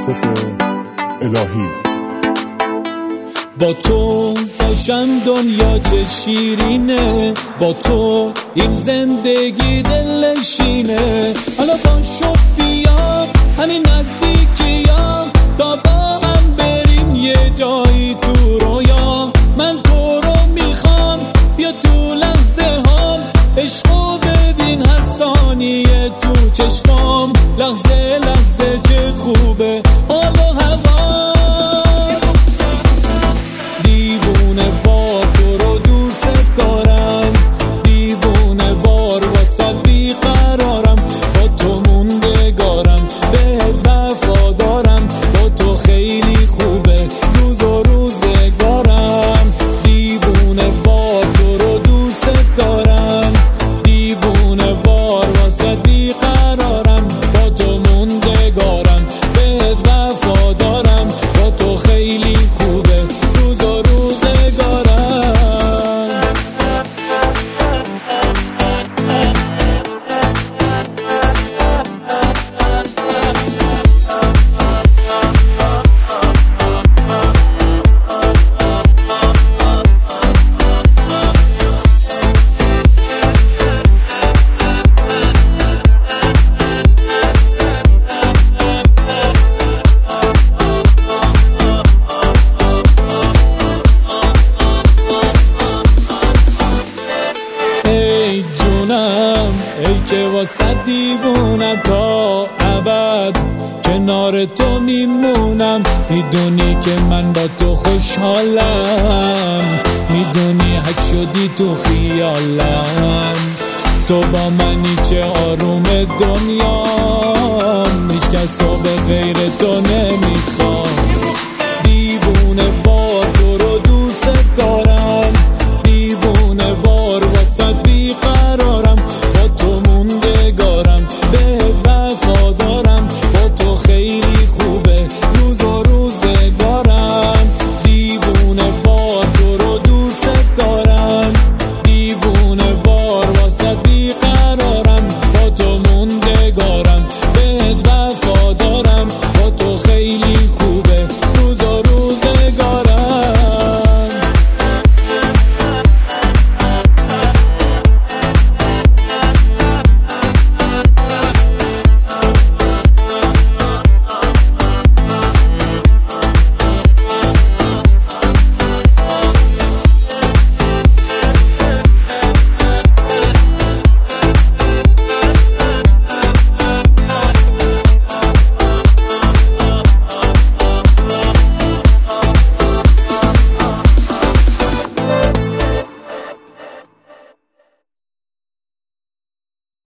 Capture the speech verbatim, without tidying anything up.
یوسف الهی. با تو باشم دنیا چه شیرینه، با تو این زندگی دلشینه. حالا باشو بیا همین نزدیکیام تا با هم بریم یه جایی تو رویا. من تو رو میخوام بیا تو لحظه هام، عشقو ببین هر ثانیه تو چشمام. لحظه لحظه چه خوبه حال و هوا، دیوونه وار تو رو دوست دارم، دیوونه وار واسه بیقرارم. با تو موندگارم بهت وفادارم، با تو خیلی خوبه روز و روزگارم. دیوونه وار تو رو دوست دارم، دیوونه وار واسه بیقرارم. با تو موندگارم بهت وفادارم، با تو خیلی خوبه روز و روزگارم. ای جونم ای که واسه دیوونم، تا ابد کنار تو میمونم. میدونی که من با تو خوشحالم، میدونی حک شدی تو خیالم. تو با منی چه آروم دنیا، هیچ کس رو به غیر تو نمیخوام.